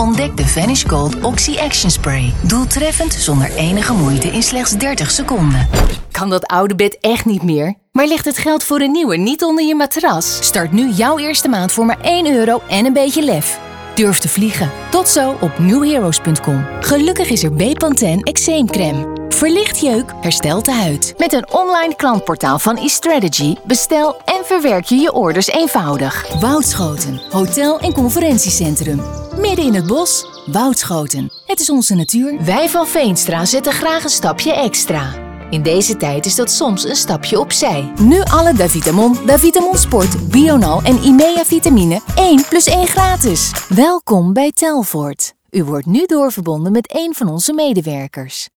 Ontdek de Vanish Gold Oxy Action Spray. Doeltreffend zonder enige moeite in slechts 30 seconden. Kan dat oude bed echt niet meer? Maar ligt het geld voor een nieuwe niet onder je matras? Start nu jouw eerste maand voor maar €1 en een beetje lef. Durf te vliegen. Tot zo op newheroes.com. Gelukkig is er Bepanthen eczeemcrème. Verlicht jeuk, herstelt de huid. Met een online klantportaal van eStrategy bestel en verwerk je je orders eenvoudig. Woudschoten, hotel- en conferentiecentrum. Midden in het bos, Woudschoten. Het is onze natuur. Wij van Veenstra zetten graag een stapje extra. In deze tijd is dat soms een stapje opzij. Nu alle Davitamon, Davitamon Sport, Bional en IMEA vitamine 1 + 1 gratis. Welkom bij Telfort. U wordt nu doorverbonden met een van onze medewerkers.